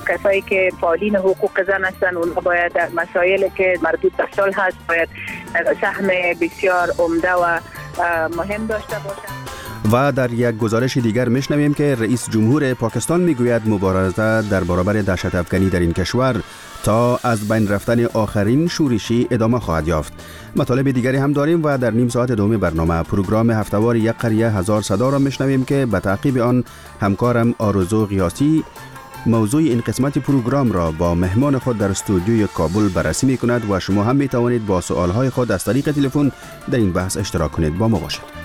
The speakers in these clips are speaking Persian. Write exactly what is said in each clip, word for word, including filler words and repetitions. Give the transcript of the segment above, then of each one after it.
کسایی که فعالین حقوق زن هستند اونها باید در مسائلی که مربوط به صلح هست باید سهم بسیار عمده و مهم داشته باشند. و در یک گزارش دیگر میشنویم که رئیس جمهور پاکستان میگوید مبارزه در برابر دهشت افکنی در این کشور تا از بین رفتن آخرین شورشی ادامه خواهد یافت. مطالب دیگری هم داریم و در نیم ساعت دوم برنامه پروگرام هفته‌وار یک قریه هزار صدا را میشنویم که به تعقیب آن همکارم آرزو قیاسی موضوع این قسمت پروگرام را با مهمان خود در استودیوی کابل بررسی می کند و شما هم می توانید با سوالهای خود از طریق تلفن در این بحث اشتراک کنید. با ما باشید.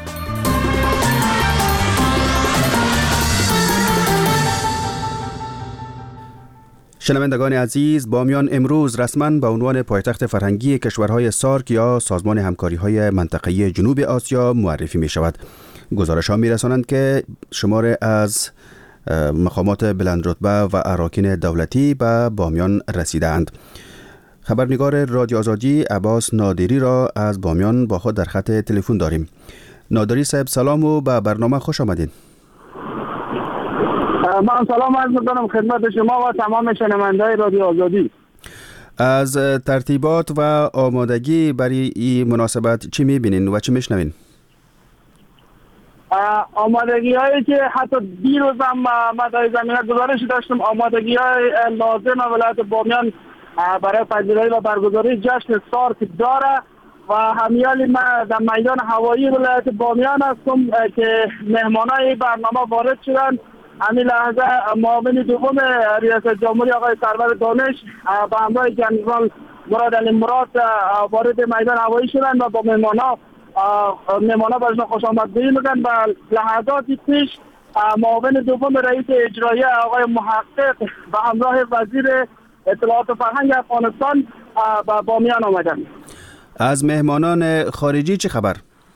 شنوندگان عزیز، بامیان امروز رسما به عنوان پایتخت فرهنگی کشورهای سارک یا سازمان همکاری‌های منطقه‌ای جنوب آسیا معرفی می شود. گزارش‌ها می رسانند که شمار از مقامات بلندرتبه و اراکین دولتی به بامیان رسیدند. خبرنگار رادیو آزادی عباس نادری را از بامیان با خود در خط تلفن داریم. نادری صاحب سلام و به برنامه خوش آمدین. من سلام عرض می‌کنم خدمت شما و تمام شنونده‌های رادیو آزادی. از ترتیبات و آمادگی برای این مناسبت چی می‌بینین و چی می‌شنوین؟ آمادگی هایی که حتی دیروز هم ما در زمینه گزارش داشتم، آمادگی های لازم ولایت بامیان برای پذیرایی و برگزاری جشن سارک داره و همیالی ما در میدان هوایی ولایت بامیان هستم که مهمانای برنامه وارد شدن. همین لحظه معاون دوم ریاست جمهوری آقای سرور دانش با همراه جنرال مراد علی مراد وارد میدان هوایی شدن و با مهمانا مهمانا برشان خوش آمدگویی میکنن. و لحظاتی پیش معاون دوم رئیس اجرایی آقای محقق و همراه وزیر اطلاعات و فرهنگ افغانستان با بامیان آمدن. از مهمانان خارجی چه خبر؟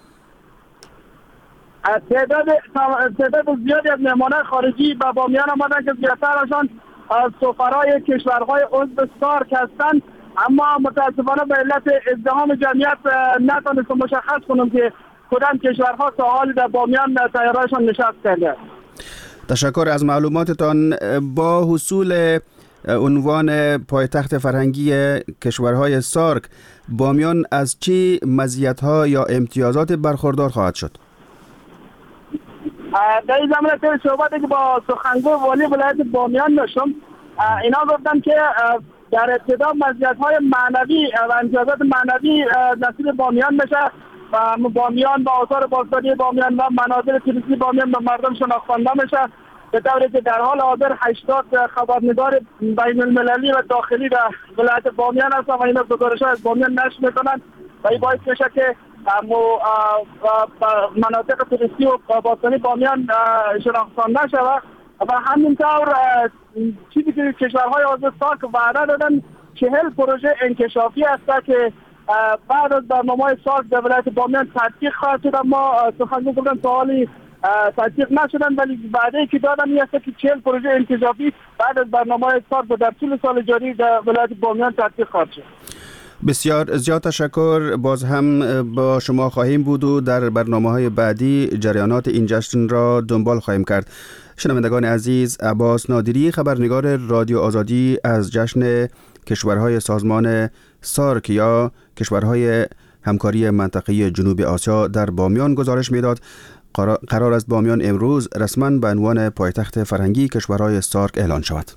تعداد تعداد زیادی از مهمانان خارجی به بامیان آمدن که زیادترشان سفرای کشورهای عضو سارک هستند، اما متاسفانه به علت ازدحام جمعیت نتونستم مشخص کنم که کدام کشورها تا حال در بامیان طیاره‌شان نشست کرده. تشکر از معلوماتتان. با حصول عنوان پایتخت فرهنگی کشورهای سارک، بامیان از چه مزیت‌ها یا امتیازات برخوردار خواهد شد؟ در این زمینه که صحبتی که با سخنگوی والی ولایت بامیان داشتم، اینا گفتن که در ابتدا مزیت‌های معنوی و امتیازات معنوی نصیب بامیان میشه و بامیان با آثار باستانی بامیان و مناظر توریستی بامیان به مردم شناخته میشه، به طوری که در حال حاضر هشتاد خبرنگار بین المللی و داخلی در ولایت بامیان هستن و اینا گزارش‌ها از بامیان نشر میکنن و این باعث میشه که مناطق توریستی و باستانی بامیان شناخته نشه و همینطور چیزی که کشورهای عضو سارک وعده دادن چهل پروژه انکشافی هست که بعد از برنامه‌های سارک در ولایت بامیان تطبیق خواهد شد. اما سخنگو گفتن سوالی تطبیق نشدن، ولی وعده که دادن این است که چهل پروژه انکشافی بعد از برنامه‌های سارک در طول سال جاری در ولایت بامیان تطبیق خواهد شد. بسیار زیاد تشکر. باز هم با شما خواهیم بود و در برنامه‌های بعدی جریانات این جشن را دنبال خواهیم کرد. شنوندگان عزیز، عباس نادری خبرنگار رادیو آزادی از جشن کشورهای سازمان سارک یا کشورهای همکاری منطقه‌ای جنوب آسیا در بامیان گزارش می‌داد. قرار است بامیان امروز رسما به عنوان پایتخت فرهنگی کشورهای سارک اعلان شود.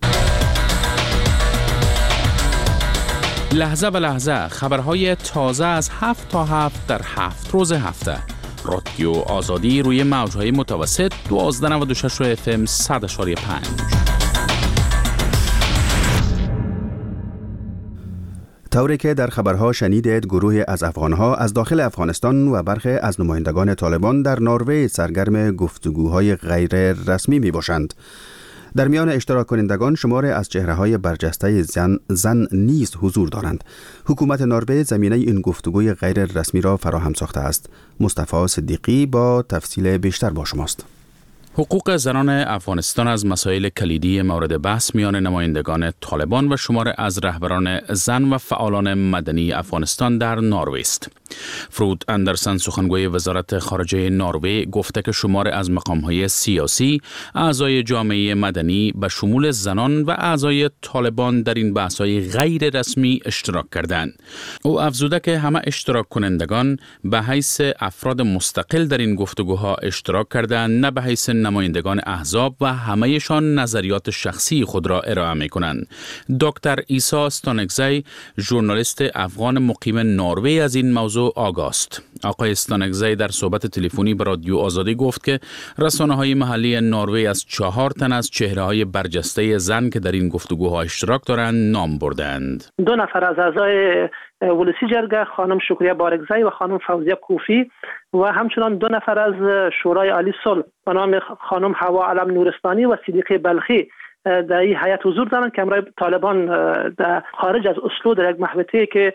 لحظه به لحظه خبرهای تازه از هفت تا هفت در هفت روز هفته. رادیو آزادی روی موجهای متوسط دوازده نود و شش اف ام صد اشاری پنج. طوری که در خبرها شنیدید، گروهی از افغانها از داخل افغانستان و برخی از نمایندگان طالبان در نروژ سرگرم گفتگوهای غیر رسمی می باشند. در میان اشتراک کنندگان شماری از چهره‌های برجسته زن, زن نیز حضور دارند. حکومت نروژ زمینه این گفتگوی غیر رسمی را فراهم ساخته است. مصطفی صدیقی با تفصیل بیشتر با شماست. حقوق زنان افغانستان از مسائل کلیدی مورد بحث میان نمایندگان طالبان و شمار از رهبران زن و فعالان مدنی افغانستان در نروژ است. فرود اندرسن سخنگوی وزارت خارجه نروژ گفته که شمار از مقام‌های سیاسی، اعضای جامعه مدنی به شمول زنان و اعضای طالبان در این بحث‌های غیر رسمی اشتراک کردند. او افزوده که همه اشتراک کنندگان به حیث افراد مستقل در این گفتگوها اشتراک کردند، نه به حیث نمایندگان احزاب و همه‌شان نظریات شخصی خود را ارائه می‌کنند. دکتر عیسی استانکزی، ژورنالیست افغان مقیم نروژ، از این موضوع آگاه است. آقای استانکزی در صحبت تلفنی به رادیو آزادی گفت که رسانه‌های محلی نروژ از چهار تن از چهره‌های برجسته زن که در این گفتگوها اشتراک دارند نام بردند. دو نفر از اعضای ولسی جرگه، خانم شکریه بارگزی و خانم فوزیه کوفی، و همچنان دو نفر از شورای عالی صلح به نام خانم حوا علم نورستانی و صدیقه بلخی در این هیئت حضور دارند که امروز طالبان در خارج از اسلو در یک محوطه‌ای که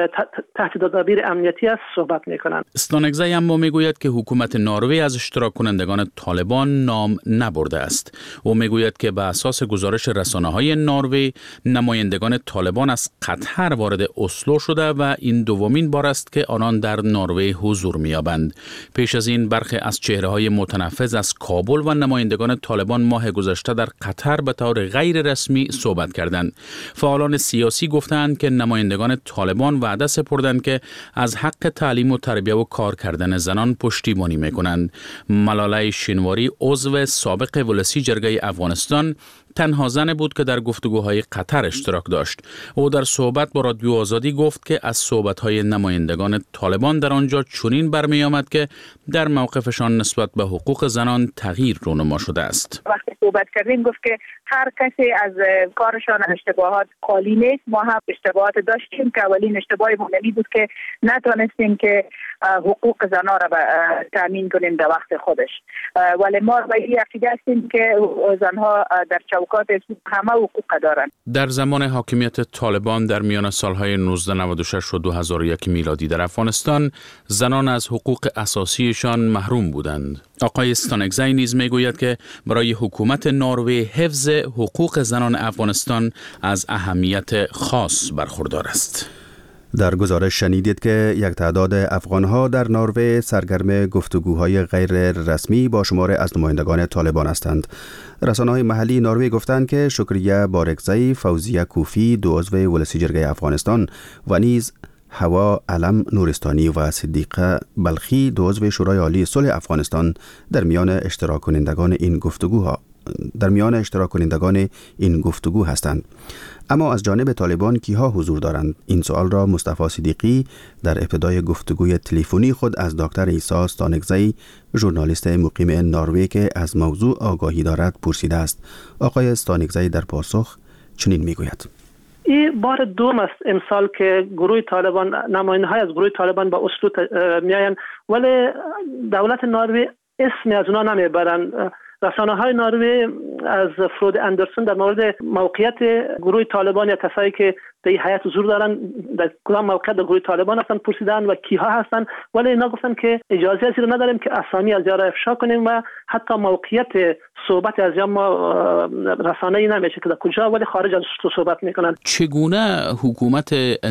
تحت تدابیر امنیتی است صحبت می‌کنند. استانکزی اما میگوید که حکومت نروژ از اشتراک کنندگان طالبان نام نبرده است. او میگوید که به اساس گزارش رسانه‌های نروژ نمایندگان طالبان از قطر وارد اسلو شده و این دومین بار است که آنان در نروژ حضور می‌یابند. پیش از این برخی از چهره‌های متنفذ از کابل و نمایندگان طالبان ماه گذشته در قطر به طور غیر رسمی صحبت کردند. فعالان سیاسی گفتند که نمایندگان طالبان وعده سپردند که از حق تعلیم و تربیت و کار کردن زنان پشتیبانی میکنند. ملاله شینواری، عضو سابق ولسی جرگه افغانستان، تنها زن بود که در گفتگوهای قطر اشتراک داشت. او در صحبت با رادیو آزادی گفت که از صحبت‌های نمایندگان طالبان در آنجا چنین برمی آمد که در موقفشان نسبت به حقوق زنان تغییر رونما شده است. وقتی صحبت کردیم گفت که هر کسی از کارشان اشتباهات خالی نیست. ما هم اشتباهات داشتیم که اولین اشتباه مونلی بود که نتونستیم که حقوق زنان را تامین کنیم در وقت خودش، ولی ما به این عقیده هستیم که زنها در چوکات همه حقوق دارند. در زمان حاکمیت طالبان در میان سالهای نوزده نود و شش و دو هزار و یک میلادی در افغانستان زنان از حقوق اساسیشان محروم بودند. آقای استانکزی نیز میگوید که برای حکومت نروژ حفظ حقوق زنان افغانستان از اهمیت خاص برخوردار است. در گزارش شنیدید که یک تعداد افغانها در نروژ سرگرم گفتگوهای غیر رسمی با شمار از نمایندگان طالبان هستند. رسانه‌های محلی نروژ گفتند که شکریه بارگزی، فوزیه کوفی، دو عضو ولسی جرگه افغانستان و نیز حوا علم نورستانی و صدیقه بلخی، دو عضو شورای عالی صلح افغانستان در میان اشتراک کنندگان این گفتگوها در میان اشتراک کنندگان این گفتگو هستند. اما از جانب طالبان کیها حضور دارند؟ این سوال را مصطفی صدیقی در ابتدای گفتگوی تلفنی خود از دکتر عیسی استانکزی، ژورنالیست مقیم نروژ که از موضوع آگاهی دارد، پرسیده است. آقای استانکزی در پاسخ چنین میگوید: این بار دوم است امسال که گروه طالبان، نماینده‌های از گروه طالبان با اسلو میآیند، ولی دولت نروژ اسمی از اونا نمیبرند. رسانه‌های نروژ از فرود اندرسن در مورد موقعیت گروه طالبان یا کسایی که در هیئت حضور دارن در کدام موقعیت در گروه طالبان هستن پرسیدن و کیها هستن، ولی اینا گفتن که اجازه ازی رو نداریم که اسامی از یا را افشا کنیم و حتی موقعیت صحبت از یا ما رسانه‌ای نمیشه که در کجا، ولی خارج از صحبت میکنن. چگونه حکومت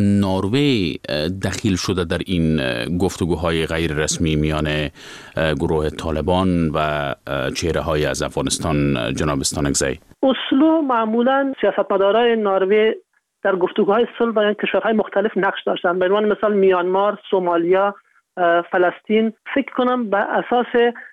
نروژ دخیل شده در این گفتگوهای غیر رسمی میان گروه طالبان و چهره‌های از افغانستان؟ جناب استانکزی، اسلو معمولا سیاستمدارای نروژ در گفتگوهای صلح با کشورهای مختلف نقش داشتن. به عنوان مثال میانمار، سومالیا، فلسطین، فکر کنم به اساس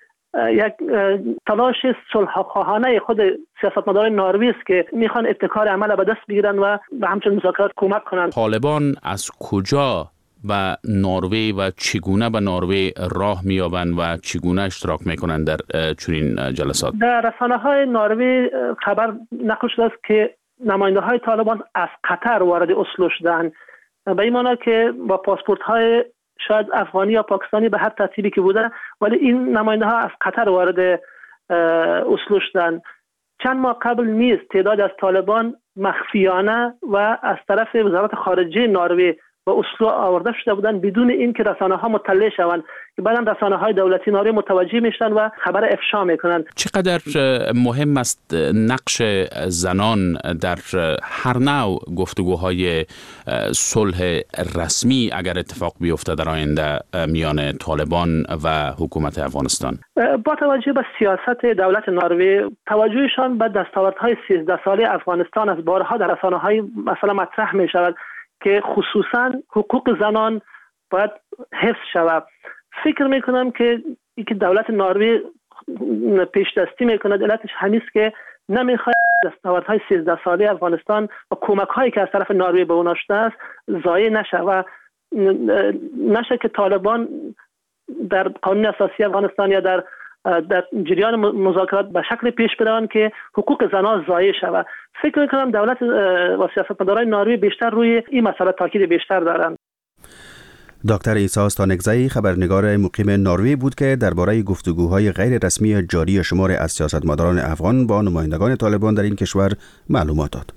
یک تلاش صلح‌خواهانه خود سیاستمداران نروژ است که میخوان ابتکار عمل به دست بگیرن و به همچنین مذاکرات کمک کنند. طالبان از کجا و نروژ و چگونه به نروژ راه میابند و چگونه اشتراک میکنند در چنین جلسات؟ در رسانه‌های نروژ خبر نقل شده است که نماینده های طالبان از قطر وارد اسلو شدند، به این معنی که با پاسپورت های شاید افغانی یا پاکستانی به هر ترتیبی که بوده، ولی این نماینده ها از قطر وارد اسلو شدند. چند ماه قبل نیز تعداد از طالبان مخفیانه و از طرف وزارت خارجه نروژ و اسلو آورده شده بودند بدون اینکه رسانه ها مطلع شوند. که بعداً رسانه‌های دولتی ناروژ متوجه میشن و خبر افشا میکنن. چقدر مهم است نقش زنان در هر نوع گفتگوهای صلح رسمی اگر اتفاق بیفته در آینده میان طالبان و حکومت افغانستان؟ با توجه به سیاست دولت نروژ، توجهشان به دستاوردهای سیزده ساله افغانستان از بارها در رسانه‌های مثلا مطرح می شود که خصوصا حقوق زنان باید حفظ شود. فکر می کنم که اینکه دولت نروژ پیش دستی می کند علتش همین است که نمیخواد دستاوردهای سیزده ساله افغانستان و کمک‌هایی که از طرف نروژ به اون شده است ضایع نشه و نشه که طالبان در قانون اساسی افغانستان یا در در جریان مذاکرات به شکل پیش بروند که حقوق زنان ضایع شود. فکر می‌کنم دولت و سیاستمداران نروژ بیشتر روی این مسئله تاکید بیشتر دارند. دکتر عیسی استانکزی خبرنگار مقیم نروژ بود که درباره گفتگوهای غیر رسمی جاری شمار از سیاستمداران افغان با نمایندگان طالبان در این کشور معلومات داد.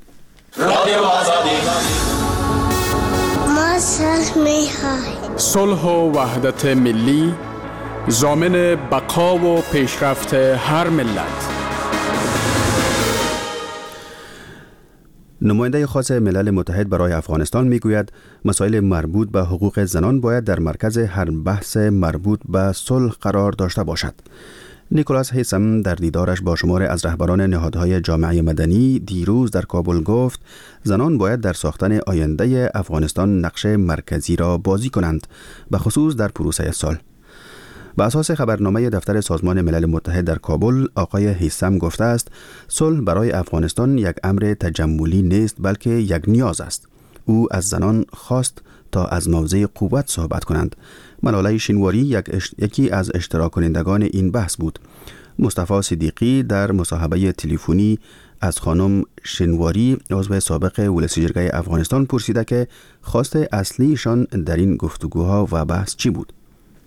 صلح و وحدت ملی ضامن بقا و پیشرفت هر ملت. نماینده خاص ملل متحد برای افغانستان میگوید مسائل مربوط به حقوق زنان باید در مرکز هر بحث مربوط به صلح قرار داشته باشد. نیکولاس هیسم در دیدارش با شماری از رهبران نهادهای جامعه مدنی دیروز در کابل گفت زنان باید در ساختن آینده افغانستان نقش مرکزی را بازی کنند، به خصوص در پروسه صلح. به اساس خبرنامه دفتر سازمان ملل متحد در کابل، آقای هیسم گفته است صلح برای افغانستان یک امر تجملی نیست بلکه یک نیاز است. او از زنان خواست تا از موضع قوت صحبت کنند. ملاله شینواری یک اش... یکی از اشتراک کنندگان این بحث بود. مصطفی صدیقی در مصاحبه تلفنی از خانم شینواری عضو سابق ولسی جرگه افغانستان پرسیده که خواست اصلیشان در این گفتگوها و بحث چی بود.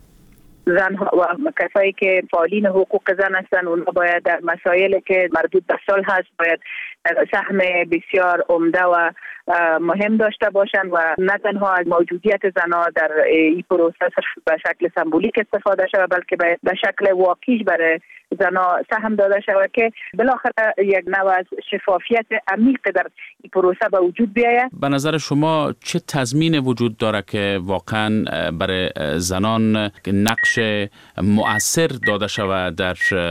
زنها و کسایی که فعالین حقوق زن هستند اونها باید در مسائلی که مربوط به صلح هست باید سهم بسیار عمده و مهم داشته باشند و نه تنها از موجودیت زنها در این پروسه به شکل سمبولیک استفاده شود بلکه به شکل واقعی برای زنها سهم داده شود که بالاخره یک نوع از شفافیت عمیق در این پروسه به وجود بیاید. به نظر شما چه تضمین وجود داره که واقعا برای زنان نقش مؤثر داده شود در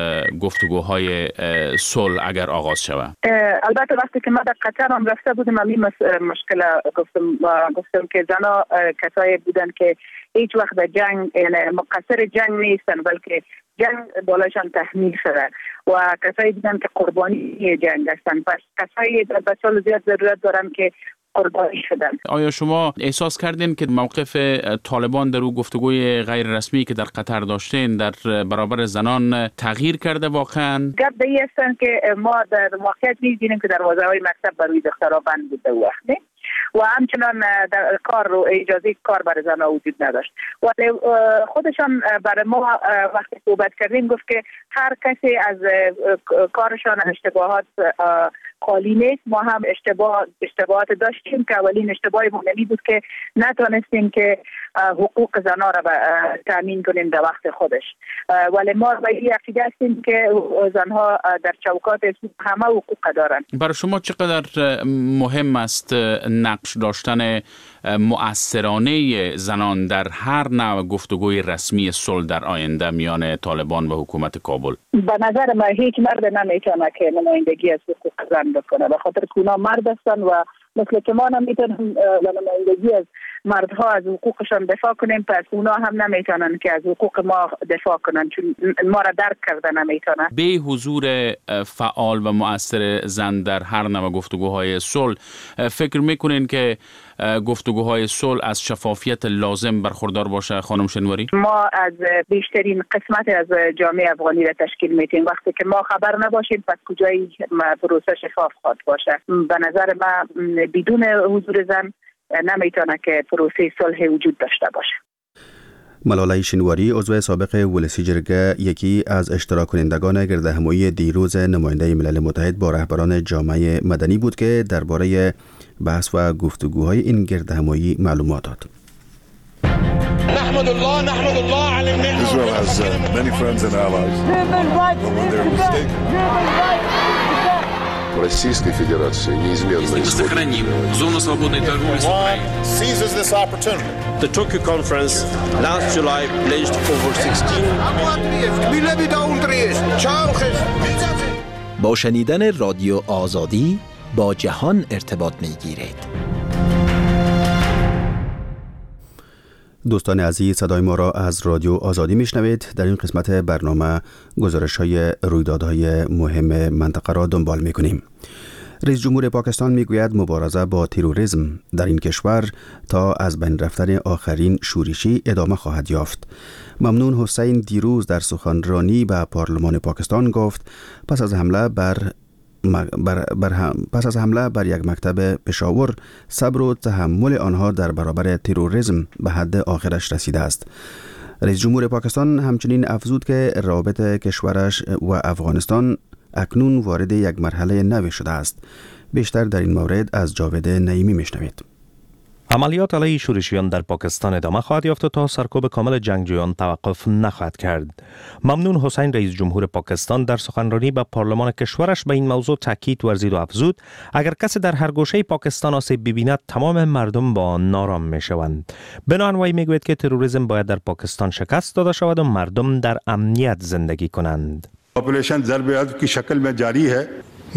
گفتگوهای صلح اگر آغاز شود؟ البته وقتی که ما در قطر هم رفته بودیم همین مشکل گفتم گفتم که زنها کسایی بودن که هیچ وقت در جنگ یعنی مقصر جنگ نیستن بلکه جنگ بالاشان تحمیل شده و کسایی بودن که قربانی جنگ هستن. پس کسایی به صلح زیاد ضرورت دارن که قربانی شدن. آیا شما احساس کردین که موقف طالبان در او گفتگوی غیر رسمی که در قطر داشتین در برابر زنان تغییر کرده واقعا؟ گپ به این هستن که ما در واقعیت می‌بینیم که دروازه های مکتب برای دخترها بند بوده وقتی و همچنان در کار رو اجازه کار برای زنها وجود نداشت. ولی خودشان برای ما وقتی صحبت کردیم گفت که هر کسی از کارشان اشتباهات خالی نیست. ما هم اشتباه اشتباهات داشتیم که اولین اشتباه مهمی بود که نتونستیم که حقوق زنها را تامین کنیم در وقت خودش. ولی ما به این عقیده هستیم که زنها در چوکات همه حقوق دارند. برای شما چقدر مهم است نقش داشتن مؤثرانه زنان در هر نوع گفتگوی رسمی صلح در آینده میان طالبان و حکومت کابل؟ به نظر من هیچ مرد نمیتونه که نمایندگی از حقوق زن بکنه، به خاطر که اونا مرد هستن و مثل که ما نمیتونیم نمایندگی از مردها از حقوقشان دفاع کنیم، پس اونا هم نمیتونن که از حقوق ما دفاع کنن چون ما را درک کرده نمیتونن. به حضور فعال و مؤثر زن در هر نوع گفتگوهای صلح فکر میکنین که گفتگوهای صلح از شفافیت لازم برخوردار باشه خانم شینواری؟ ما از بیشترین قسمت از جامعه افغانی را تشکیل میدیم. وقتی که ما خبر نباشیم پس کجای پروسه شفاف خواهد باشه. به نظر من بدون حضور زن نمیتونه که پروسه صلح وجود داشته باشه. ملاله شینواری عضو سابق ولسی جرگه یکی از اشتراک کنندگان گردهمایی دیروز نماینده ملل متحد با رهبران جامعه مدنی بود که درباره بحث و گفتگوهای این گردهمایی معلومات داد. نحمد الله نحمد الله على النعمة. Israel has uh, many friends and allies. But when they're mistaken. Российской Федерации неизменно сохраним зону свободной торговли с Украиной. Seizes this opportunity. The Tokyo conference last July pledged over sixteen. با شنیدن رادیو آزادی با جهان ارتباط می‌گیرید. دوستان عزیز، صدای ما را از رادیو آزادی میشنوید. در این قسمت برنامه گزارش های رویدادهای مهم منطقه را دنبال میکنیم. رئیس جمهور پاکستان میگوید مبارزه با تروریسم در این کشور تا از بین رفتن آخرین شورشی ادامه خواهد یافت. ممنون حسین دیروز در سخنرانی به پارلمان پاکستان گفت پس از حمله بر بر بر هم پس از حمله بر یک مکتب پشاور صبر و تحمل آنها در برابر تروریسم به حد آخرش رسیده است. رئیس جمهور پاکستان همچنین افزود که روابط کشورش و افغانستان اکنون وارد یک مرحله نوی شده است. بیشتر در این مورد از جاوید نعیمی میشنوید. عملیات علیه شورشیان در پاکستان ادامه خواهد یافت تا سرکوب کامل جنگجویان توقف نخواهد کرد. ممنون حسین رئیس جمهور پاکستان در سخنرانی به پارلمان کشورش به این موضوع تاکید ورزید و افزود اگر کسی در هر گوشه پاکستان آسیب ببیند تمام مردم با آن نارام میشوند. بنابراین وی میگوید که تروریسم باید در پاکستان شکست داده شود و مردم در امنیت زندگی کنند. آپریشن ضرب عضب کی شکل میں جاری ہے.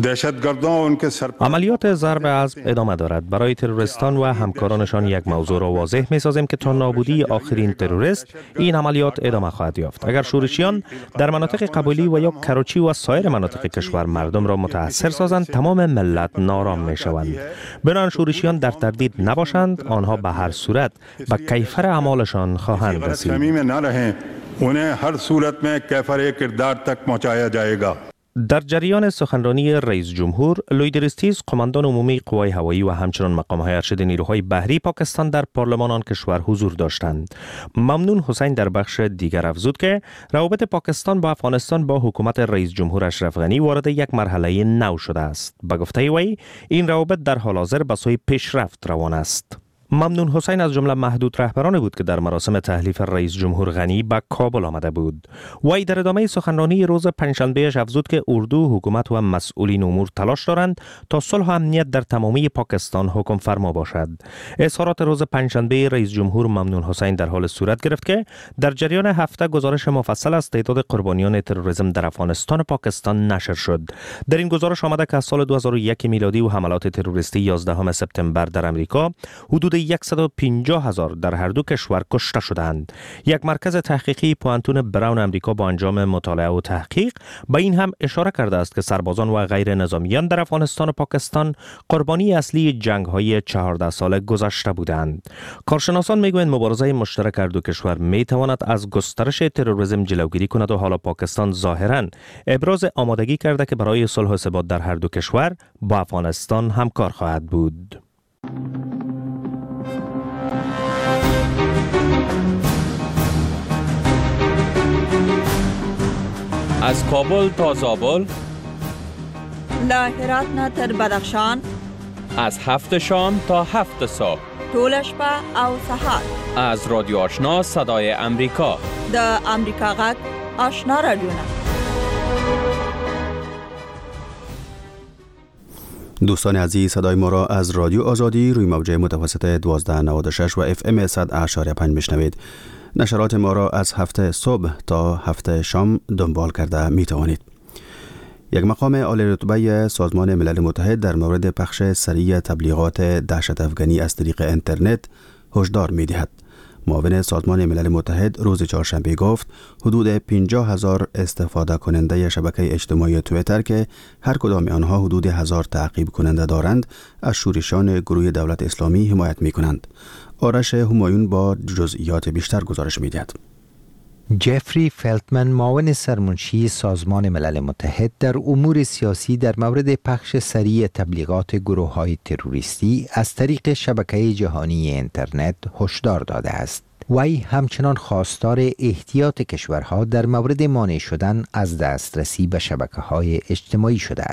عملیات ضرب عضب ادامه دارد. برای تروریستان و همکارانشان یک موضوع را واضح می سازیم که تا نابودی آخرین تروریست این عملیات ادامه خواهد یافت. اگر شورشیان در مناطق قبولی و یا کراچی و سایر مناطق کشور مردم را متاثر سازند تمام ملت نارام می شوند. بنابراین شورشیان در تردید نباشند، آنها به هر صورت به کیفر اعمالشان خواهند رسید. انہیں ہر صورت میں کیفر کردار تک پہنچایا جائے گا. در جریان سخنرانی رئیس جمهور، لوید ریستیز قماندان عمومی قوای هوایی و همچنین مقام‌های ارشد نیروهای بحری پاکستان در پارلمان آن کشور حضور داشتند. ممنون حسین در بخش دیگر افزود که روابط پاکستان با افغانستان با حکومت رئیس جمهور اشرف غنی وارد یک مرحله نو شده است. به گفته وی این روابط در حال حاضر به سوی پیشرفت روان است. ممنون حسین از جمله محدود رهبرانی بود که در مراسم تحلیف رئیس جمهور غنی به کابل آمده بود. وی در ادامه سخنرانی روز پنجشنبه افزود که اردو، حکومت و مسئولین امور تلاش دارند تا صلح و امنیت در تمامی پاکستان حکم فرما باشد. اظهارات روز پنجشنبه رئیس جمهور ممنون حسین در حال صورت گرفت که در جریان هفته گزارش مفصل از تعداد قربانیان تروریسم در افغانستان و پاکستان نشر شد. در این گزارش آمده که از سال دو هزار و یک میلادی و حملات تروریستی یازدهم سپتامبر در امریکا حدود صد و پنجاه هزار در هر دو کشور کشته شدند. یک مرکز تحقیقی پوانتون براون امریکا با انجام مطالعه و تحقیق به این هم اشاره کرده است که سربازان و غیر نظامیان در افغانستان و پاکستان قربانی اصلی جنگ‌های چهارده ساله گذشته بودند. کارشناسان میگویند مبارزه مشترک هر دو کشور میتواند از گسترش تروریسم جلوگیری کند و حالا پاکستان ظاهراً ابراز آمادگی کرده که برای صلح و ثبات در هر دو کشور با افغانستان همکار خواهد بود. از کابل تا زابل، له هرات نه تر بدخشان، از هفت شام تا هفت صبح، ټول شپه او سهار، از رادیو آشنا صدای امریکا، د امریکا غږ آشنا رادیو. دوستان عزیز، صدای ما را از رادیو آزادی روی موج متوسط دوازده نود و شش و اف ام صد اشاریه پنج میشنوید. نشرات ما را از هفته صبح تا هفته شام دنبال کرده می توانید. یک مقام عالی رتبه سازمان ملل متحد در مورد پخش سریع تبلیغات دهشت افغانی از طریق اینترنت هشدار می دهد. معاون سازمان ملل متحد روز چهارشنبه گفت حدود پنجاه هزار استفاده کننده شبکه اجتماعی توییتر که هر کدام آنها حدود هزار تعقیب کننده دارند از شورشیان گروه دولت اسلامی حمایت می کنند. آرش همایون با جزئیات بیشتر گزارش می دهد. جفری فلتمن معاون سرمنشی سازمان ملل متحد در امور سیاسی در مورد پخش سریع تبلیغات گروه‌های تروریستی از طریق شبکه جهانی اینترنت هشدار داده است. وی همچنان خواستار احتیاط کشورها در مورد مانع شدن از دسترسی به شبکه‌های اجتماعی شده است.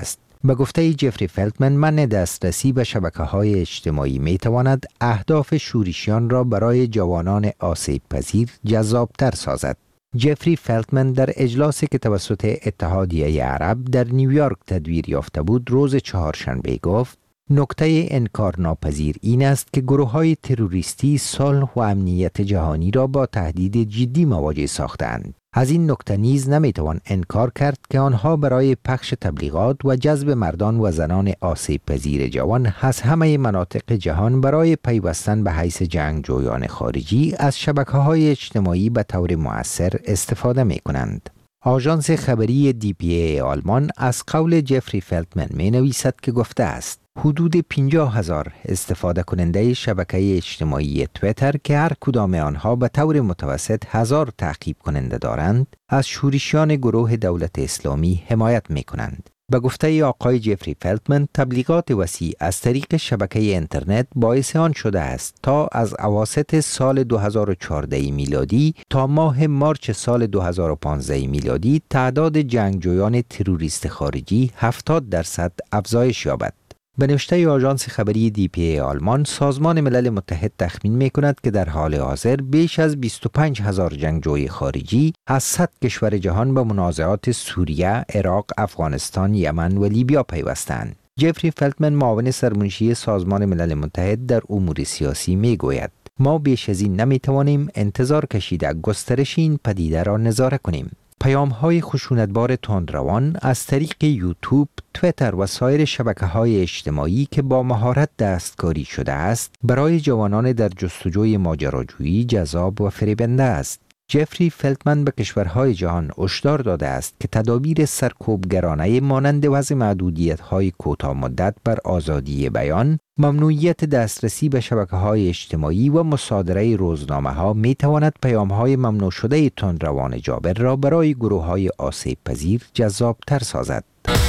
به گفته جفری فلتمن، منع دسترسی به شبکه‌های اجتماعی می‌تواند اهداف شورشیان را برای جوانان آسیب پذیر جذاب‌تر سازد. جفری فلتمن در اجلاسی که توسط اتحادیه عرب در نیویورک تدویر یافته بود روز چهارشنبه گفت: نکته انکارناپذیر این است که گروه‌های تروریستی صلح و امنیت جهانی را با تهدید جدی مواجه ساختند. از این نکته نیز نمیتوان انکار کرد که آنها برای پخش تبلیغات و جذب مردان و زنان آسیب پذیر جوان از همه مناطق جهان برای پیوستن به حیث جنگجویان خارجی از شبکه‌های اجتماعی به طور مؤثر استفاده می‌کنند. آژانس خبری دی پی ای آلمان از قول جفری فلتمن می نویسد که گفته است حدود پنجاه هزار استفاده کننده شبکه اجتماعی تویتر که هر کدام آنها به طور متوسط هزار تعقیب کننده دارند از شورشیان گروه دولت اسلامی حمایت می کنند. به گفته آقای جفری فلتمن، تبلیغات وسیع از طریق شبکه اینترنت باعث آن شده است تا از اواسط سال دو هزار و چهارده میلادی تا ماه مارچ سال دو هزار و پانزده میلادی تعداد جنگجویان تروریست خارجی هفتاد درصد افزایش یابد. به نوشته آژانس خبری دی پی ای آلمان، سازمان ملل متحد تخمین می کند که در حال حاضر بیش از بیست و پنج هزار جنگجوی خارجی از صد کشور جهان به منازعات سوریه، عراق، افغانستان، یمن و لیبیا پیوستند. جفری فلتمن، معاون سرمنشی سازمان ملل متحد در امور سیاسی، می گوید: ما بیش از این نمی توانیم انتظار کشیده گسترش این پدیده را نظاره کنیم. پیام‌های خشونتبار تندروان از طریق یوتیوب، تویتر و سایر شبکه‌های اجتماعی که با مهارت دستکاری شده است، برای جوانان در جستجوی ماجراجویی جذاب و فریبنده است. جفری فلتمن به کشورهای جهان هشدار داده است که تدابیر سرکوبگرانه مانند وضع محدودیت‌های کوتاه مدت بر آزادی بیان، ممنوعیت دسترسی به شبکه‌های اجتماعی و مصادره روزنامه‌ها می‌تواند پیام‌های ممنوع شده تندروان جابر را برای گروه‌های آسیب پذیر جذاب‌تر سازد.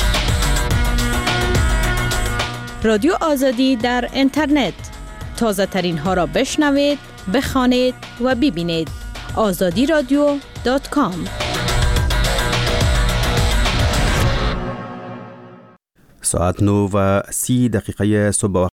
رادیو آزادی در اینترنت، تازه ترین ها را بشنوید، بخوانید و ببینید. آزادی رادیو دات کام. ساعت نو و سی دقیقه صبح